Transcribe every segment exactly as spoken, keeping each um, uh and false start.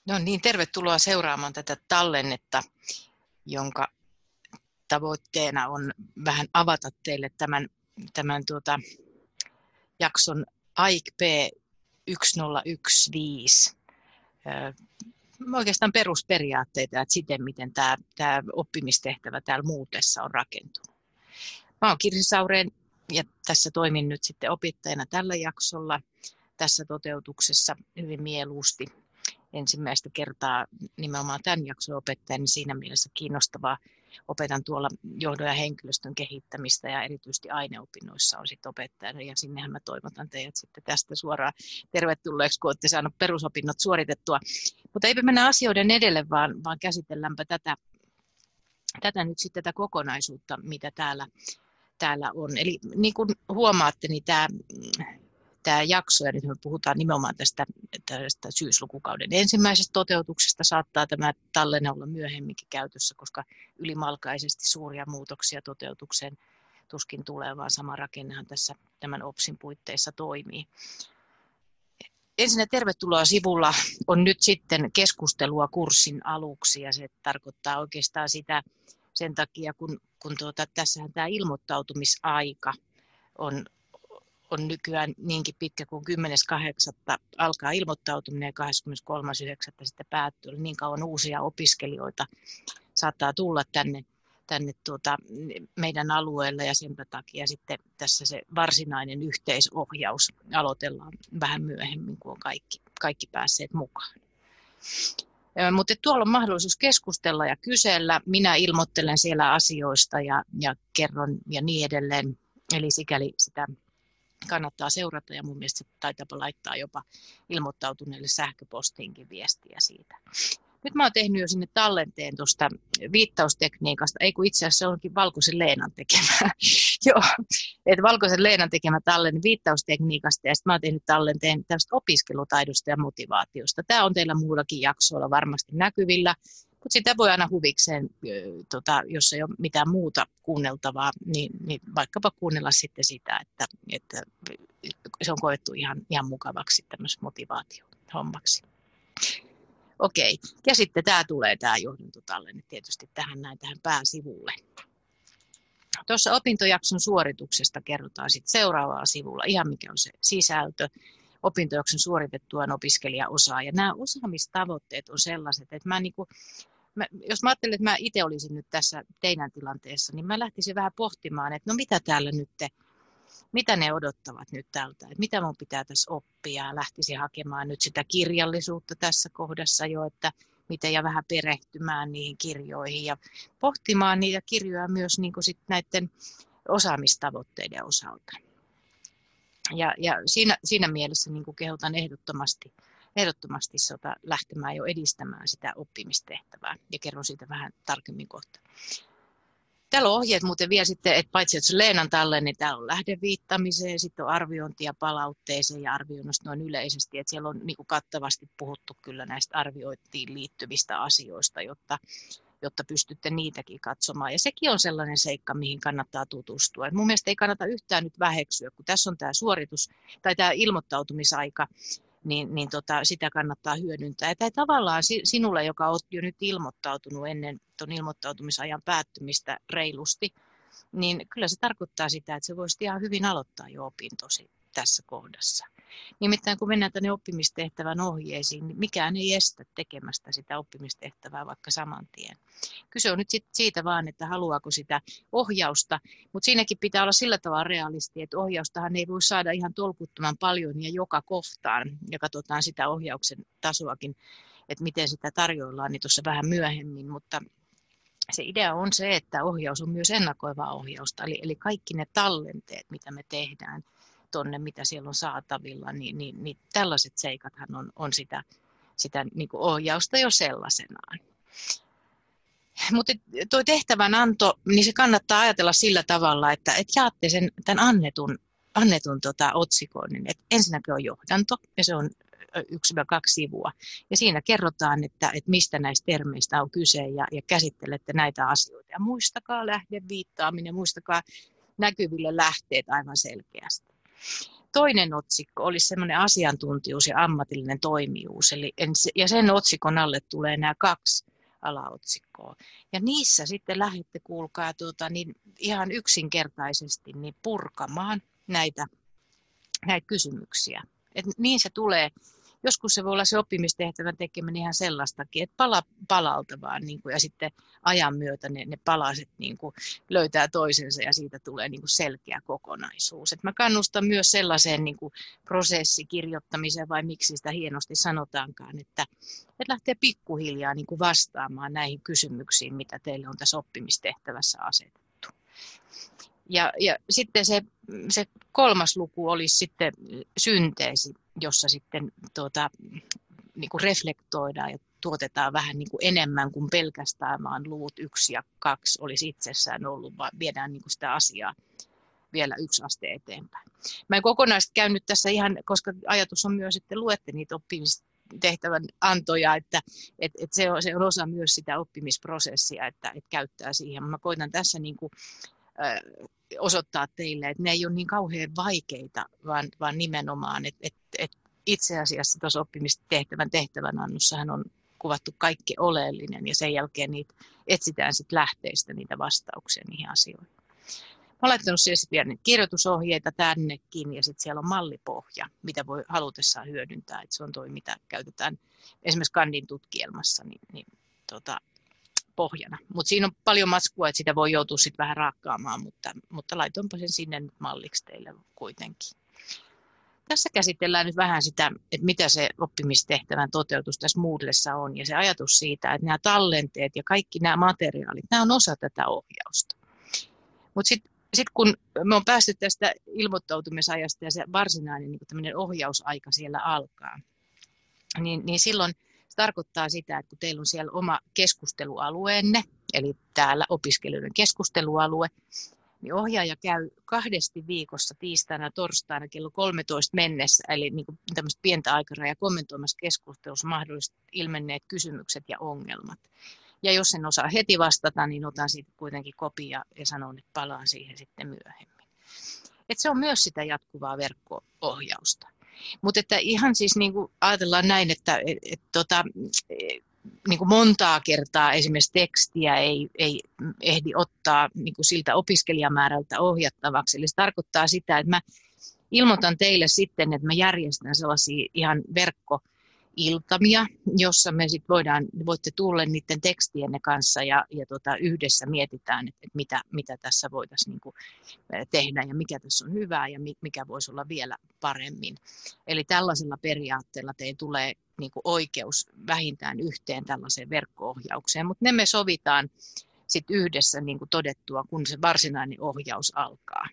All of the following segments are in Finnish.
No niin, tervetuloa seuraamaan tätä tallennetta, jonka tavoitteena on vähän avata teille tämän, tämän tuota, jakson A I C P yksi nolla yksi viisi. Oikeastaan perusperiaatteita, että siten miten tämä, tämä oppimistehtävä täällä muutessa on rakentunut. Mä oon Kirsi Saureen ja tässä toimin nyt sitten opettajana tällä jaksolla, tässä toteutuksessa hyvin mieluusti. Ensimmäistä kertaa nimenomaan tämän jakson opettajana, niin siinä mielessä kiinnostavaa. Opetan tuolla johdon ja henkilöstön kehittämistä ja erityisesti aineopinnoissa on sitten opettajana ja sinnehän mä toivotan teidät sitten tästä suoraan tervetulleeksi, kun olette saaneet perusopinnot suoritettua. Mutta eipä mennä asioiden edelle, vaan, vaan käsitelläänpä tätä, tätä nyt sitten tätä kokonaisuutta, mitä täällä, täällä on. Eli niin kuin huomaatte, niin tämä Tämä jakso, ja nyt me puhutaan nimenomaan tästä, tästä syyslukukauden ensimmäisestä toteutuksesta, saattaa tämä tallenne olla myöhemminkin käytössä, koska ylimalkaisesti suuria muutoksia toteutukseen tuskin tulee, vaan sama rakennehan tässä tämän OPSin puitteissa toimii. Ensinnä tervetuloa sivulla on nyt sitten keskustelua kurssin aluksi, ja se tarkoittaa oikeastaan sitä sen takia, kun, kun tuota, tässähän tämä ilmoittautumisaika on on nykyään niinkin pitkä kuin kymmenes kahdeksatta alkaa ilmoittautuminen ja kahdeskymmeneskolmas yhdeksättä sitten päättyy. Niin kauan uusia opiskelijoita saattaa tulla tänne, tänne tuota meidän alueelle ja sen takia sitten tässä se varsinainen yhteisohjaus aloitellaan vähän myöhemmin, kun on kaikki, kaikki päässeet mukaan. Mutta tuolla on mahdollisuus keskustella ja kysellä. Minä ilmoittelen siellä asioista ja, ja kerron ja niin edelleen. Eli sikäli sitä kannattaa seurata ja mun mielestä se taitaapa laittaa jopa ilmoittautuneelle sähköpostiinkin viestiä siitä. Nyt mä oon tehnyt jo sinne tallenteen tuosta viittaustekniikasta, ei kun itse asiassa se onkin Valkoisen Leenan tekemä. Joo, että Valkoisen Leenan tekemä tallenne viittaustekniikasta ja sitten mä oon tehnyt tallenteen tästä opiskelutaidosta ja motivaatiosta. Tämä on teillä muullakin jaksoilla varmasti näkyvillä. Mutta sitä voi aina huvikseen, tota, jos ei ole mitään muuta kuunneltavaa, niin, niin vaikkapa kuunnella sitten sitä, että, että se on koettu ihan, ihan mukavaksi tämmöisen motivaatiohommaksi. Okei, ja sitten tämä tulee tämä johdantotallenne tietysti tähän näin tähän pääsivulle. Tuossa opintojakson suorituksesta kerrotaan sitten seuraavalla sivulla ihan mikä on se sisältö. Opintojakson suoritettuaan opiskelija osaa. Ja nämä osaamistavoitteet on sellaiset, että mä niinku, mä, jos mä ajattelen, että mä itse olisin nyt tässä teidän tilanteessa, niin mä lähtisin vähän pohtimaan, että no mitä täällä nyt, te, mitä ne odottavat nyt tältä, että mitä mun pitää tässä oppia. Lähtisin hakemaan nyt sitä kirjallisuutta tässä kohdassa jo, että miten ja vähän perehtymään niihin kirjoihin ja pohtimaan niitä kirjoja myös niin kuin sit näiden osaamistavoitteiden osalta. Ja, ja siinä, siinä mielessä niin kuin kehotan ehdottomasti, ehdottomasti sota lähtemään jo edistämään sitä oppimistehtävää ja kerron siitä vähän tarkemmin kohta. Täällä on ohjeet muuten vielä sitten, että paitsi että se Leenan tallenne, niin täällä on lähdeviittamiseen, sitten on arviointia palautteeseen ja arvioinnista noin yleisesti, että siellä on niin kuin kattavasti puhuttu kyllä näistä arviointiin liittyvistä asioista, jotta jotta pystytte niitäkin katsomaan. Ja sekin on sellainen seikka, mihin kannattaa tutustua. Et mun mielestä ei kannata yhtään nyt väheksyä, kun tässä on tämä suoritus tai tämä ilmoittautumisaika, niin, niin tota, sitä kannattaa hyödyntää. Ja tämä tavallaan sinulle, joka olet jo nyt ilmoittautunut ennen tuon ilmoittautumisajan päättymistä reilusti, niin kyllä se tarkoittaa sitä, että se voisi ihan hyvin aloittaa jo opintosi tässä kohdassa. Nimittäin kun mennään tänne oppimistehtävän ohjeisiin, niin mikään ei estä tekemästä sitä oppimistehtävää vaikka saman tien. Kyse on nyt siitä vaan, että haluaako sitä ohjausta, mutta siinäkin pitää olla sillä tavalla realisti, että ohjaustahan ei voi saada ihan tolkuttoman paljon ja joka kohtaan, ja katsotaan sitä ohjauksen tasoakin, että miten sitä tarjoillaan, niin tuossa vähän myöhemmin, mutta se idea on se, että ohjaus on myös ennakoivaa ohjausta, eli, eli kaikki ne tallenteet, mitä me tehdään, tonne, mitä siellä on saatavilla, niin, niin, niin tällaiset seikathan on, on sitä, sitä niin kuin ohjausta jo sellaisenaan. Mutta tuo tehtävänanto, niin se kannattaa ajatella sillä tavalla, että et jaatte sen tämän annetun, annetun tota, otsikon. Niin et ensinnäkin on johdanto, ja se on yksi kaksi sivua. Ja siinä kerrotaan, että, että mistä näistä termeistä on kyse, ja, ja käsittelette näitä asioita. Ja muistakaa lähdeviittaaminen, muistakaa näkyville lähteet aivan selkeästi. toinen otsikko olisi semmoinen asiantuntijuus ja ammatillinen toimijuus. Eli, ja sen otsikon alle tulee nämä kaksi alaotsikkoa. Ja niissä sitten lähdette, kuulkaa, tuota, niin ihan yksinkertaisesti niin purkamaan näitä, näitä kysymyksiä. Et niin se tulee. Joskus se voi olla se oppimistehtävän tekeminen ihan sellaistakin, että pala palalta vaan, niin kuin, ja sitten ajan myötä ne, ne palaset niin kuin, löytää toisensa ja siitä tulee niin kuin, selkeä kokonaisuus. Et mä kannustan myös sellaiseen niin kuin, prosessikirjoittamiseen, vai miksi sitä hienosti sanotaankaan, että, että lähtee pikkuhiljaa niin kuin, vastaamaan näihin kysymyksiin, mitä teille on tässä oppimistehtävässä asetettu. Ja, ja sitten se, se kolmas luku olisi sitten synteesi, jossa sitten tuota, niin kuin reflektoidaan ja tuotetaan vähän niin kuin enemmän kuin pelkästään vaan luvut yksi ja kaksi olisi itsessään ollut, vaan viedään niin kuin sitä asiaa vielä yksi aste eteenpäin. Mä en kokonaisesti käynyt tässä ihan, koska ajatus on myös, että luette niitä oppimistehtävän antoja, että, että, että se, on, se on osa myös sitä oppimisprosessia, että, että käyttää siihen. Mä koitan tässä niin kuin osoittaa teille, että ne ei ole niin kauhean vaikeita, vaan, vaan nimenomaan, että, että, että itse asiassa tuossa oppimistehtävän tehtävänannossahan on kuvattu kaikki oleellinen ja sen jälkeen niitä etsitään sit lähteistä niitä vastauksia niihin asioihin. Mä olen laittanut siellä vielä niitä kirjoitusohjeita tännekin ja sitten siellä on mallipohja, mitä voi halutessaan hyödyntää. Et se on toi, mitä käytetään esimerkiksi kandin tutkielmassa niin, niin, tota, pohjana. Mutta siinä on paljon matskua, että sitä voi joutua sitten vähän raakkaamaan, mutta, mutta laitoinpa sen sinne nyt malliksi teille kuitenkin. Tässä käsitellään nyt vähän sitä, että mitä se oppimistehtävän toteutus tässä Moodlessa on ja se ajatus siitä, että nämä tallenteet ja kaikki nämä materiaalit, nämä on osa tätä ohjausta. Mutta sitten sit kun me on päästy tästä ilmoittautumisajasta ja se varsinainen niin tämmöinen ohjausaika siellä alkaa, niin, niin silloin se tarkoittaa sitä, että kun teillä on siellä oma keskustelualueenne, eli täällä opiskelijoiden keskustelualue, niin ohjaaja käy kahdesti viikossa tiistaina ja torstaina kello kolmetoista mennessä, eli niin kuin tämmöistä pientä aikarajaa kommentoimassa keskustelussa mahdollisesti ilmenneet kysymykset ja ongelmat. Ja jos en osaa heti vastata, niin otan siitä kuitenkin kopia ja sanon, että palaan siihen sitten myöhemmin. Et se on myös sitä jatkuvaa verkko-ohjausta. Mutta että ihan siis niin kuin ajatellaan näin, että et, et, tota, niin kuin montaa kertaa esimerkiksi tekstiä ei, ei ehdi ottaa niin kuin siltä opiskelijamäärältä ohjattavaksi. Eli se tarkoittaa sitä, että mä ilmoitan teille sitten, että mä järjestän sellaisia ihan verkkoiltamia, jossa me sit voidaan, voitte tulla niiden tekstienne kanssa ja, ja tota, yhdessä mietitään, että, että mitä, mitä tässä voitaisiin niin kuin tehdä ja mikä tässä on hyvää ja mikä voisi olla vielä paremmin. Eli tällaisella periaatteella teille tulee niin kuin oikeus vähintään yhteen tällaiseen verkko-ohjaukseen, mutta ne me sovitaan sit yhdessä niin kuin todettua, kun se varsinainen ohjaus alkaa.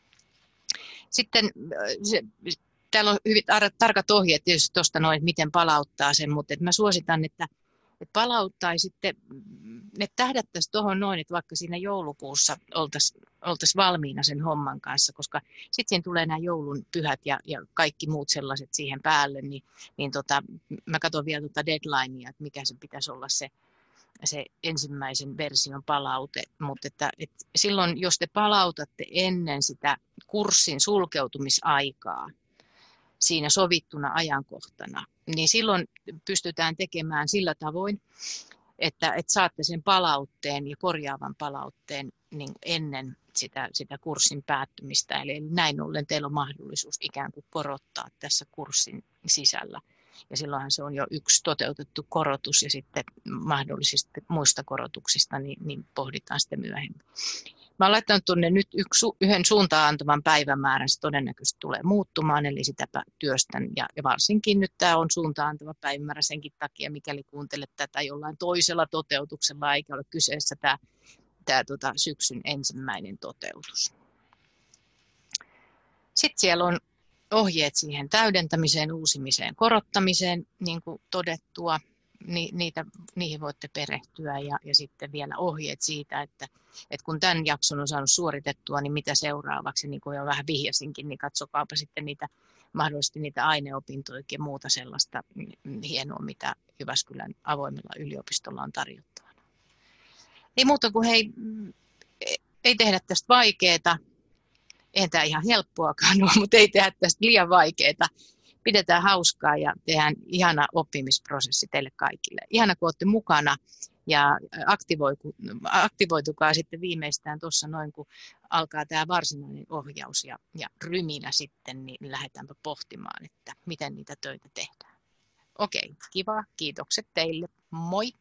Sitten se, täällä on hyvin tarkat ohjeet tietysti tuosta noin, että miten palauttaa sen, mutta että mä suositan, että, että palauttaisitte, ne tähdättäisiin tuohon noin, että vaikka siinä joulukuussa oltaisiin oltais valmiina sen homman kanssa, koska sitten siinä tulee nämä joulun pyhät ja, ja kaikki muut sellaiset siihen päälle, niin, niin tota, mä katson vielä tuota deadlinea, että mikä se pitäisi olla se, se ensimmäisen version palaute, mutta että, että silloin jos te palautatte ennen sitä kurssin sulkeutumisaikaa siinä sovittuna ajankohtana, niin silloin pystytään tekemään sillä tavoin, että, että saatte sen palautteen ja korjaavan palautteen niin ennen sitä, sitä kurssin päättymistä. Eli näin ollen teillä on mahdollisuus ikään kuin korottaa tässä kurssin sisällä. Ja silloinhan se on jo yksi toteutettu korotus ja sitten mahdollisista muista korotuksista niin, niin pohditaan sitten myöhemmin. Mä olen laittanut tuonne nyt yksi, yhden suuntaan antavan päivämäärän, se todennäköisesti tulee muuttumaan, eli sitä työstän. Ja, ja varsinkin nyt tämä on suuntaan antava päivämäärä senkin takia, mikäli kuuntelet tätä jollain toisella toteutuksella, eikä ole kyseessä tämä, tämä tota, syksyn ensimmäinen toteutus. Sitten siellä on ohjeet siihen täydentämiseen, uusimiseen, korottamiseen, niin kuin todettua. Ni, niitä, niihin voitte perehtyä ja, ja sitten vielä ohjeet siitä, että, että kun tämän jakson on saanut suoritettua, niin mitä seuraavaksi, niin kuin jo vähän vihjasinkin, niin katsokaapa sitten niitä, mahdollisesti niitä aineopintoja ja muuta sellaista hienoa, mitä Jyväskylän avoimella yliopistolla on tarjottavana. Ei muuta kuin hei, ei tehdä tästä vaikeaa, Eihän tämä ihan helppoakaan ole, mutta ei tehdä tästä liian vaikeaa. Pidetään hauskaa ja tehdään ihana oppimisprosessi teille kaikille. Ihana, kun olette mukana ja aktivoitukaa sitten viimeistään tuossa noin, kun alkaa tämä varsinainen ohjaus ja, ja ryminä sitten, niin lähdetäänpä pohtimaan, että miten niitä töitä tehdään. Okei, kiva. Kiitokset teille. Moi!